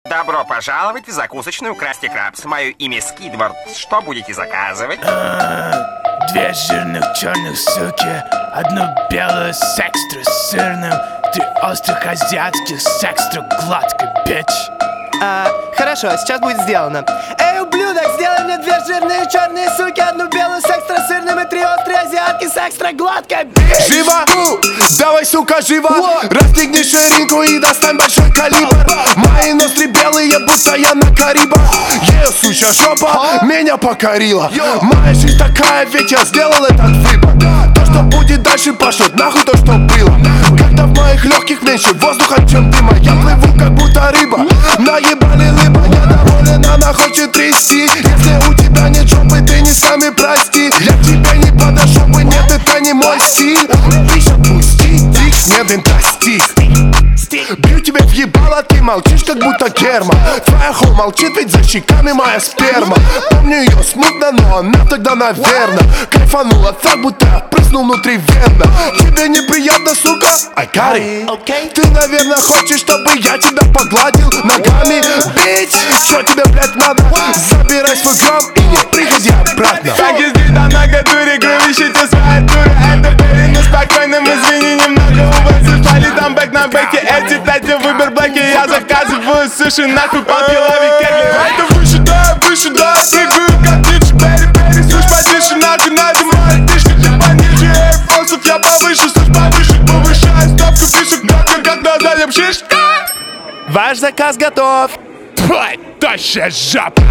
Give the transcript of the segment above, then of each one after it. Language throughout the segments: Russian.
Добро пожаловать в закусочную Красти Крабс. Мое имя Скидвард. Что будете заказывать? Две жирных черных суки, одну белую с экстра сырным, три острых азиатских с экстра гладкой, бич. Хорошо, сейчас будет сделано. Эй, ублюдок, сделай мне две жирные черные суки, одну белую с экстра сырным и три острые азиатки с экстра гладкой, бич. Живо! Давай, сука, живо! Расстегни ширинку и достань большой калибр. Мои ноздри белые, будто я на Карибах. Ее сучья жопа меня покорила. Моя жизнь такая, ведь я сделал этот выбор. То, что будет дальше, пошлет нахуй то, что было. Когда в моих легких меньше воздуха, чем дыма, я плыву, как будто рыба. Наебали лыба, я доволен, она хочет трясти. Если у тебя нет жопы, ты не сами прости. Я к тебе не подошел бы, нет, это не мой стиль. Лишь отпусти, дик, нет, интостик. Бью тебе в ебало, ты молчишь, как будто керма. Твоя хол молчит, ведь за щеками моя сперма. Помню ее смутно, но она тогда, наверно, кайфанула так, будто я прыснул внутривенно. Тебе неприятно, сука? I got it. Ты, наверное, хочешь, чтобы я тебя погладил ногами? Бич, что тебе, блядь, надо? Забирай свой грамм и не приходи обратно. Так и здесь, там на дуре, грубищите свои туры. Это перед спокойным, извини, немного увозишь. Пали там бэк на бэке, эти платья, выбор блэки. Я заказываю суши, нахуй полкиловик кегли. Это выше, да, прыгаю, как птичка. Бери, слышь, потише, нахуй, надо моя фишка. Ты пониже, эй, фокусов я повыше, слышь, повыше, повышаю ставку фишек. Громко, как на заднем шиш. Ваш заказ готов. Твой, тощая жопа.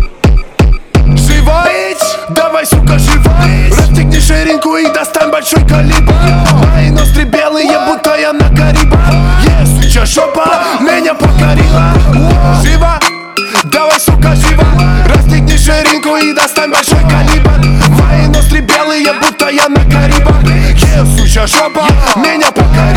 Живо! Давай, сука, живо! Расстегни ширинку и достань большой калибр. Мои ноздри белые, будто я на Карибах. Сучья жопа меня покорила. Живо! Давай, сука, живо! Расстегни ширинку и достань большой калибр. Мои ноздри белые, будто я на Карибах. Сучья жопа меня покорила.